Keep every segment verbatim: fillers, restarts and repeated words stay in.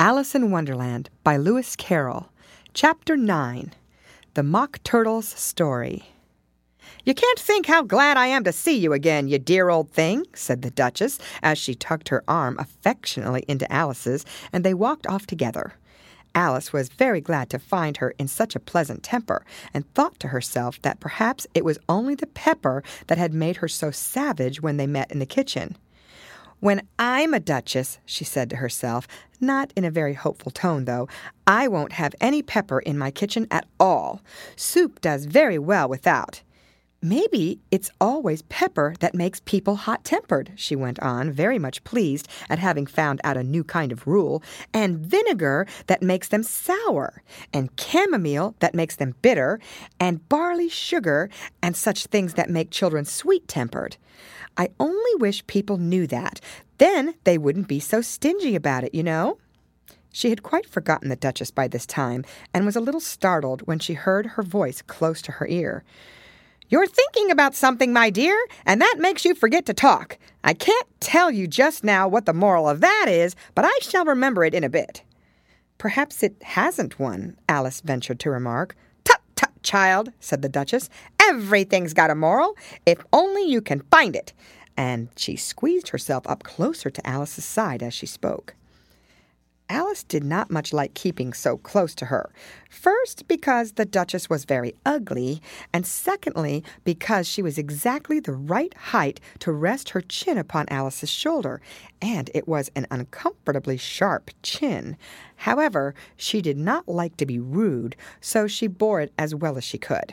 Alice in Wonderland by Lewis Carroll. Chapter nine. The Mock Turtle's Story. "You can't think how glad I am to see you again, you dear old thing," said the Duchess, as she tucked her arm affectionately into Alice's, and they walked off together. Alice was very glad to find her in such a pleasant temper, and thought to herself that perhaps it was only the pepper that had made her so savage when they met in the kitchen. "When I'm a duchess," she said to herself, not in a very hopeful tone, though, "I won't have any pepper in my kitchen at all. Soup does very well without. Maybe it's always pepper that makes people hot-tempered," she went on, very much pleased at having found out a new kind of rule, "and vinegar that makes them sour, and chamomile that makes them bitter, and barley sugar, and such things that make children sweet-tempered. I only wish people knew that. Then they wouldn't be so stingy about it, you know." She had quite forgotten the Duchess by this time, and was a little startled when she heard her voice close to her ear. "You're thinking about something, my dear, and that makes you forget to talk. I can't tell you just now what the moral of that is, but I shall remember it in a bit." "Perhaps it hasn't one," Alice ventured to remark. "Tut, tut, child," said the Duchess. "Everything's got a moral, if only you can find it." And she squeezed herself up closer to Alice's side as she spoke. Alice did not much like keeping so close to her. First, because the Duchess was very ugly, and secondly, because she was exactly the right height to rest her chin upon Alice's shoulder, and it was an uncomfortably sharp chin. However, she did not like to be rude, so she bore it as well as she could.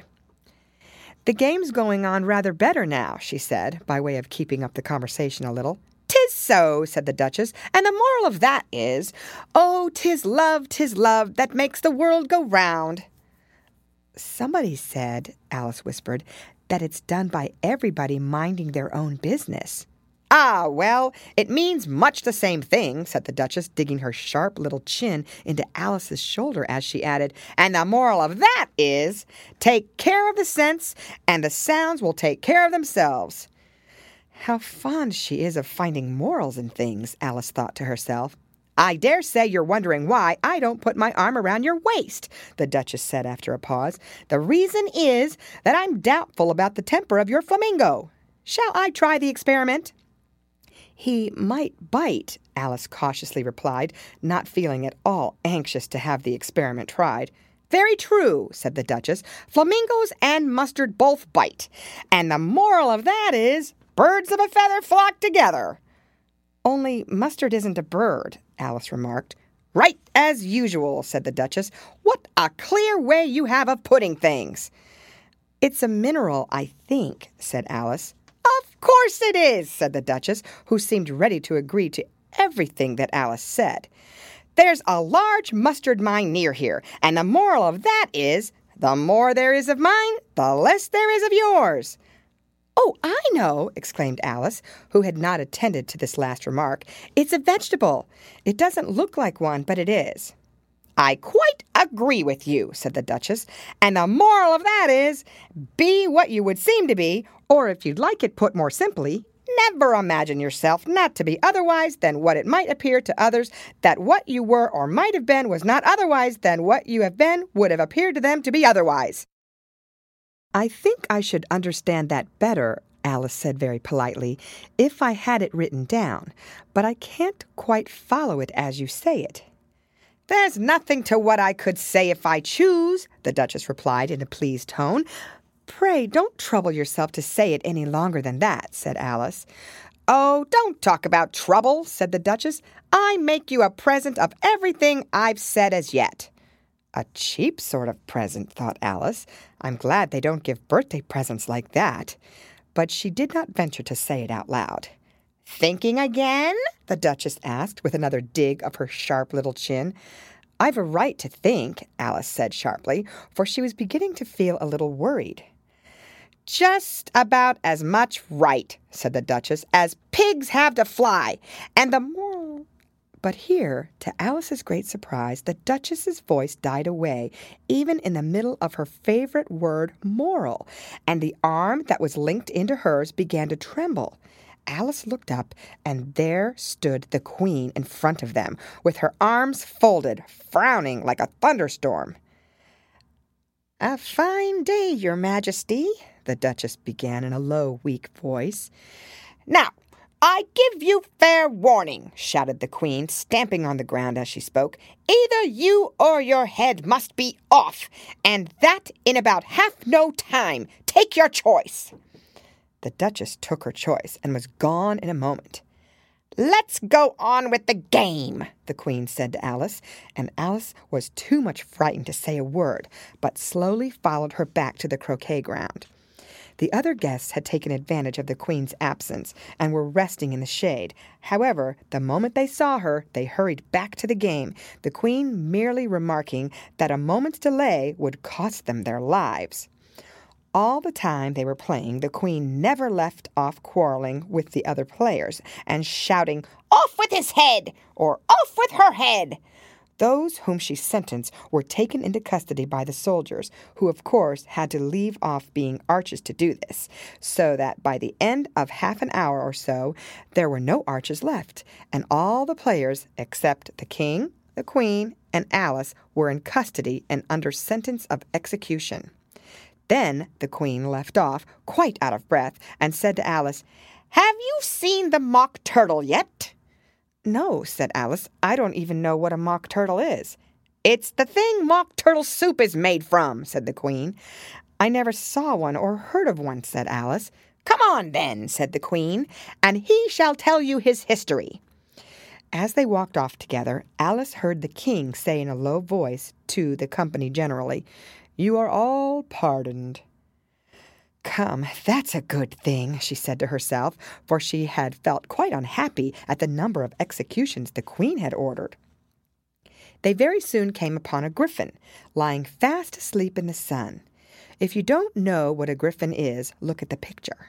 "The game's going on rather better now," she said, by way of keeping up the conversation a little. "'Tis so," said the Duchess, "and the moral of that is, 'Oh, 'tis love, 'tis love, that makes the world go round.'" "Somebody said," Alice whispered, "that it's done by everybody minding their own business." "Ah, well, it means much the same thing," said the Duchess, digging her sharp little chin into Alice's shoulder as she added, "and the moral of that is, take care of the scents, and the sounds will take care of themselves." "How fond she is of finding morals in things," Alice thought to herself. "I dare say you're wondering why I don't put my arm around your waist," the Duchess said after a pause. "The reason is that I'm doubtful about the temper of your flamingo. Shall I try the experiment?" "He might bite," Alice cautiously replied, not feeling at all anxious to have the experiment tried. "Very true," said the Duchess. "Flamingos and mustard both bite. And the moral of that is, birds of a feather flock together." "Only mustard isn't a bird," Alice remarked. "Right as usual," said the Duchess. "What a clear way you have of putting things." "It's a mineral, I think," said Alice. "Of course it is," said the Duchess, who seemed ready to agree to everything that Alice said. "There's a large mustard mine near here, and the moral of that is, the more there is of mine, the less there is of yours." "Oh, I know," exclaimed Alice, who had not attended to this last remark. "It's a vegetable. It doesn't look like one, but it is." "I quite agree with you," said the Duchess, "and the moral of that is, be what you would seem to be, or if you'd like it put more simply, never imagine yourself not to be otherwise than what it might appear to others that what you were or might have been was not otherwise than what you have been would have appeared to them to be otherwise." "I think I should understand that better," Alice said very politely, "if I had it written down, but I can't quite follow it as you say it." "There's nothing to what I could say if I choose," the Duchess replied in a pleased tone. "Pray don't trouble yourself to say it any longer than that," said Alice. "Oh, don't talk about trouble," said the Duchess. "I make you a present of everything I've said as yet." "A cheap sort of present," thought Alice. "I'm glad they don't give birthday presents like that." But she did not venture to say it out loud. "Thinking again?" the Duchess asked, with another dig of her sharp little chin. "I've a right to think," Alice said sharply, for she was beginning to feel a little worried. "Just about as much right," said the Duchess, "as pigs have to fly. And the moral—" But here, to Alice's great surprise, the Duchess's voice died away, even in the middle of her favorite word, moral, and the arm that was linked into hers began to tremble. Alice looked up, and there stood the Queen in front of them, with her arms folded, frowning like a thunderstorm. "A fine day, Your Majesty," the Duchess began in a low, weak voice. "Now, I give you fair warning," shouted the Queen, stamping on the ground as she spoke. "Either you or your head must be off, and that in about half no time. Take your choice." The Duchess took her choice and was gone in a moment. "Let's go on with the game," the Queen said to Alice, and Alice was too much frightened to say a word, but slowly followed her back to the croquet ground. The other guests had taken advantage of the Queen's absence and were resting in the shade. However, the moment they saw her, they hurried back to the game, the Queen merely remarking that a moment's delay would cost them their lives. All the time they were playing, the Queen never left off quarreling with the other players and shouting, "Off with his head!" or "Off with her head!" Those whom she sentenced were taken into custody by the soldiers, who of course had to leave off being archers to do this, so that by the end of half an hour or so there were no archers left, and all the players except the King, the Queen, and Alice were in custody and under sentence of execution. Then the Queen left off, quite out of breath, and said to Alice, "Have you seen the Mock Turtle yet?" "No," said Alice. "I don't even know what a mock turtle is." "It's the thing mock turtle soup is made from," said the Queen. "I never saw one or heard of one," said Alice. "Come on, then," said the Queen, "and he shall tell you his history." As they walked off together, Alice heard the King say in a low voice to the company generally, "You are all pardoned." "Come, that's a good thing," she said to herself, for she had felt quite unhappy at the number of executions the Queen had ordered. They very soon came upon a griffin, lying fast asleep in the sun. If you don't know what a griffin is, look at the picture.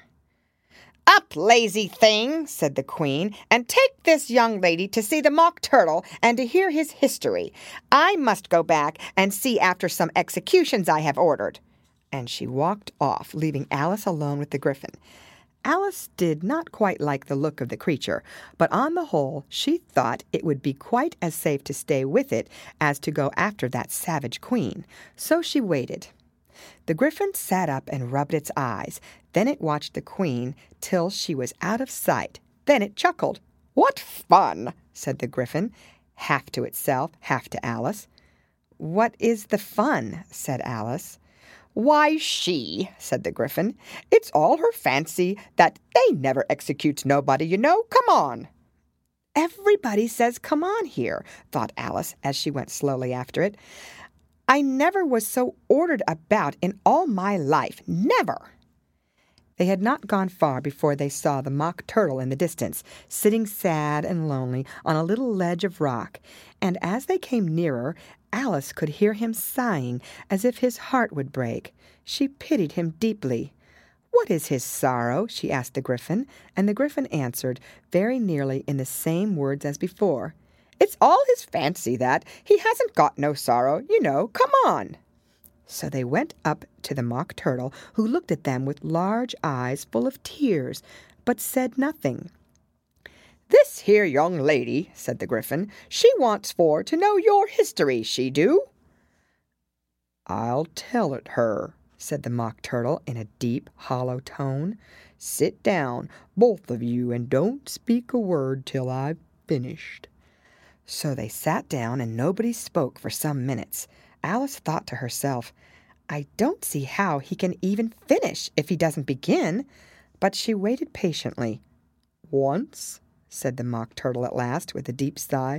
"Up, lazy thing," said the Queen, "and take this young lady to see the Mock Turtle and to hear his history. I must go back and see after some executions I have ordered." And she walked off, leaving Alice alone with the griffin. Alice did not quite like the look of the creature, but on the whole she thought it would be quite as safe to stay with it as to go after that savage Queen. So she waited. The griffin sat up and rubbed its eyes. Then it watched the Queen till she was out of sight. Then it chuckled. "What fun!" said the griffin, half to itself, half to Alice. "What is the fun?" said Alice. "Why, she," said the griffin. "It's all her fancy that they never executes nobody, you know. Come on." "Everybody says come on here," thought Alice as she went slowly after it. "I never was so ordered about in all my life. Never." They had not gone far before they saw the Mock Turtle in the distance, sitting sad and lonely on a little ledge of rock, and as they came nearer, Alice could hear him sighing as if his heart would break. She pitied him deeply. "What is his sorrow?" she asked the griffin, and the griffin answered, very nearly in the same words as before. "It's all his fancy that. He hasn't got no sorrow, you know. Come on." So they went up to the Mock Turtle, who looked at them with large eyes full of tears, but said nothing. "This here young lady," said the griffin, "she wants for to know your history, she do." "I'll tell it her," said the Mock Turtle in a deep, hollow tone. "Sit down, both of you, and don't speak a word till I've finished." So they sat down, and nobody spoke for some minutes. Alice thought to herself, "I don't see how he can even finish if he doesn't begin." But she waited patiently. "Once," said the Mock Turtle at last, with a deep sigh,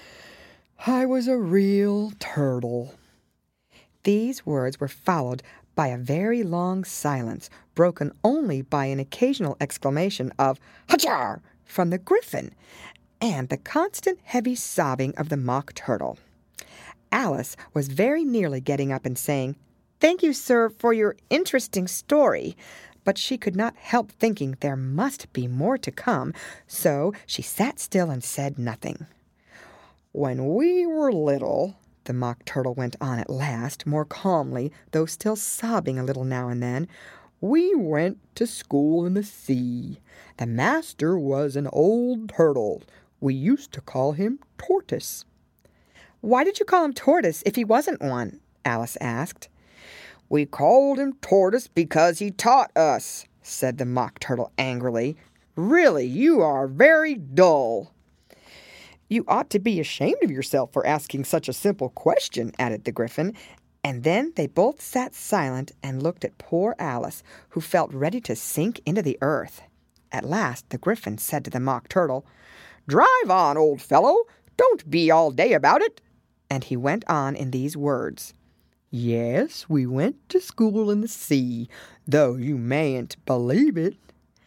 "I was a real turtle." These words were followed by a very long silence, broken only by an occasional exclamation of "Hajar!" from the griffin, and the constant heavy sobbing of the Mock Turtle. Alice was very nearly getting up and saying, "Thank you, sir, for your interesting story," but she could not help thinking there must be more to come, so she sat still and said nothing. "When we were little," the Mock Turtle went on at last, more calmly, though still sobbing a little now and then, We went to school in the sea. The master was an old turtle. We used to call him Tortoise." "Why did you call him Tortoise if he wasn't one?" Alice asked. "We called him Tortoise because he taught us," said the Mock Turtle angrily. "Really, you are very dull." "You ought to be ashamed of yourself for asking such a simple question," added the Gryphon. And then they both sat silent and looked at poor Alice, who felt ready to sink into the earth. At last the Gryphon said to the Mock Turtle, "Drive on, old fellow. Don't be all day about it." And he went on in these words. "Yes, we went to school in the sea, though you mayn't believe it."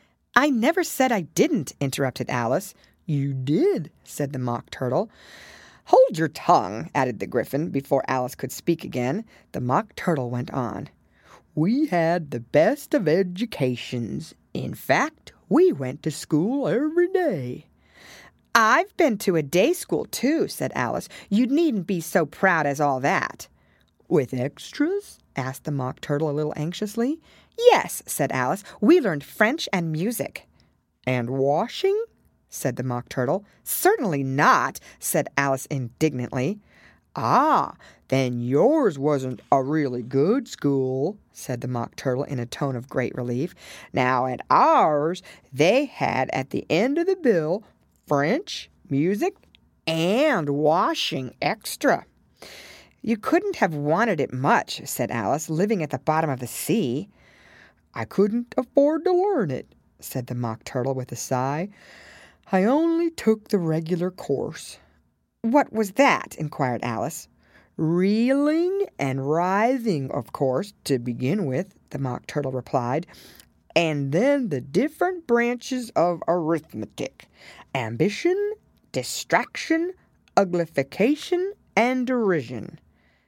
"I never said I didn't," interrupted Alice. "You did," said the Mock Turtle. "Hold your tongue," added the Gryphon, before Alice could speak again. The Mock Turtle went on. "We had the best of educations. In fact, we went to school every day." "I've been to a day school, too," said Alice. "You needn't be so proud as all that." "With extras?" asked the Mock Turtle a little anxiously. "Yes," said Alice. "We learned French and music." "And washing?" said the Mock Turtle. "Certainly not," said Alice indignantly. "Ah, then yours wasn't a really good school," said the Mock Turtle in a tone of great relief. "Now at ours, they had at the end of the bill French, music, and washing extra." "You couldn't have wanted it much," said Alice, "living at the bottom of the sea." "I couldn't afford to learn it," said the Mock Turtle with a sigh. "I only took the regular course." "What was that?" inquired Alice. "Reeling and writhing, of course, to begin with," the Mock Turtle replied. "And then the different branches of arithmetic: ambition, distraction, uglification, and derision."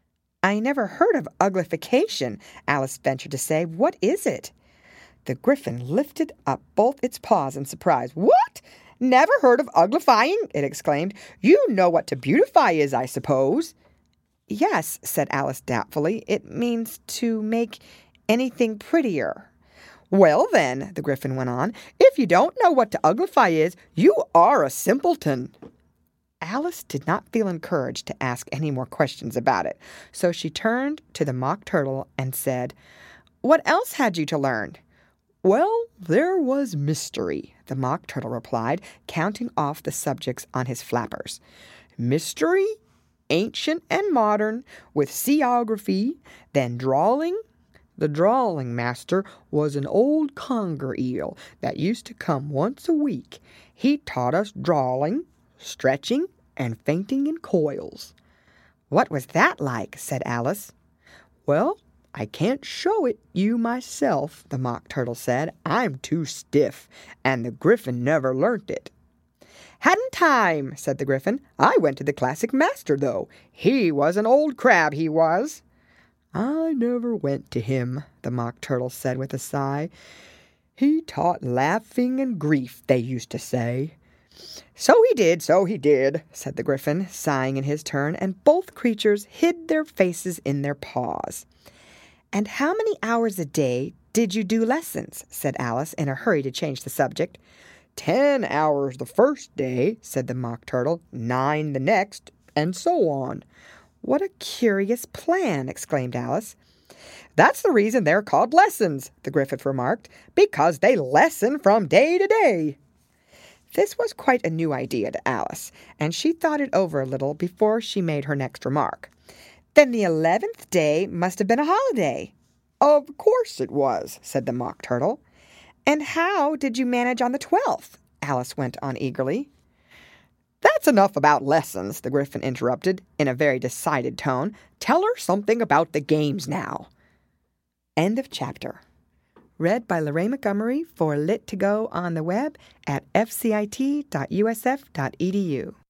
"I never heard of uglification," Alice ventured to say. "What is it?" The Gryphon lifted up both its paws in surprise. "What? Never heard of uglifying?" it exclaimed. "You know what to beautify is, I suppose." "Yes," said Alice doubtfully. "It means to make anything prettier." "Well, then," the Gryphon went on, "if you don't know what to uglify is, you are a simpleton." Alice did not feel encouraged to ask any more questions about it, so she turned to the Mock Turtle and said, "What else had you to learn?" "Well, there was mystery," the Mock Turtle replied, counting off the subjects on his flappers. "Mystery, ancient and modern, with seaography, then drawing. The drawing master was an old conger eel that used to come once a week. He taught us drawing, stretching, and fainting in coils." "What was that like?" said Alice. "Well, I can't show it you myself," the Mock Turtle said. "I'm too stiff, and the Gryphon never learnt it." "Hadn't time," said the Gryphon. "I went to the classic master, though. He was an old crab, he was." "I never went to him," the Mock Turtle said with a sigh. "He taught laughing and grief, they used to say." "So he did, so he did," said the Gryphon, sighing in his turn, and both creatures hid their faces in their paws. "And how many hours a day did you do lessons?" said Alice, in a hurry to change the subject. "Ten hours the first day," said the Mock Turtle, "nine the next, and so on." "What a curious plan!" exclaimed Alice. "That's the reason they're called lessons," the Gryphon remarked, "because they lessen from day to day." This was quite a new idea to Alice, and she thought it over a little before she made her next remark. "Then the eleventh day must have been a holiday." "Of course it was," said the Mock Turtle. "And how did you manage on the twelfth?" Alice went on eagerly. "That's enough about lessons," the Gryphon interrupted, in a very decided tone. "Tell her something about the games now." End of chapter. Read by Lorraine Montgomery for Lit to Go on the web at f c i t dot u s f dot e d u.